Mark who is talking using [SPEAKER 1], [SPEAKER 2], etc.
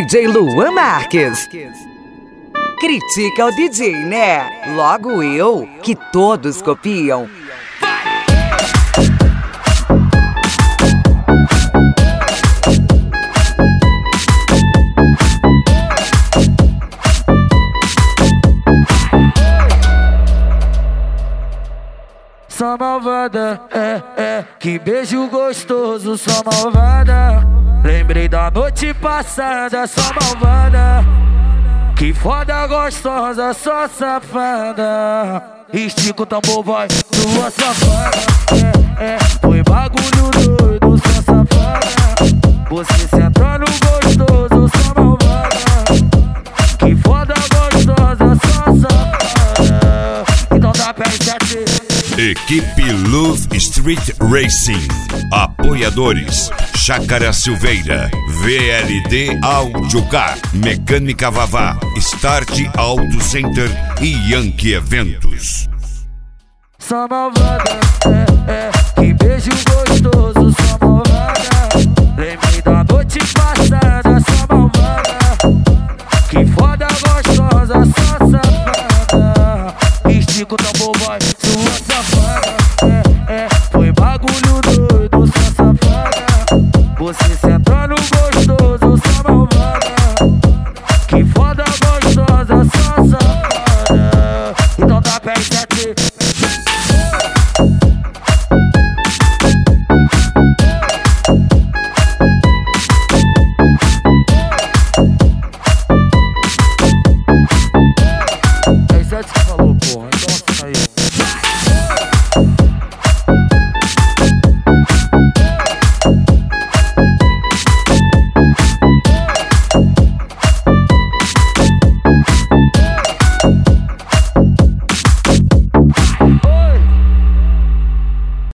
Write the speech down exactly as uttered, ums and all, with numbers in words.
[SPEAKER 1] D J Luan Marques. Critica o D J, né? Logo eu, que todos copiam.
[SPEAKER 2] Só malvada, é, é, que beijo gostoso, só malvada. Lembrei da noite passada, só malvada. Que foda gostosa, só safada. Estica o tambor, vai, sua safada. É, é, foi bagulho doido, só safada. Você sentando gostoso, só malvada. Que foda gostosa, só safada. Então dá pra enxergar.
[SPEAKER 3] Equipe Luz Street Racing. Apoiadores: Chácara Silveira, V L D Audiocar, Mecânica Vavá, Start Auto Center e Yankee Eventos.
[SPEAKER 2] Só malvada, é, é, que beijo gostoso, só malvada. Lembrei da noite passada, só malvada. Que foda gostosa, só safada. Estica o tambor, vai, sua safada. É,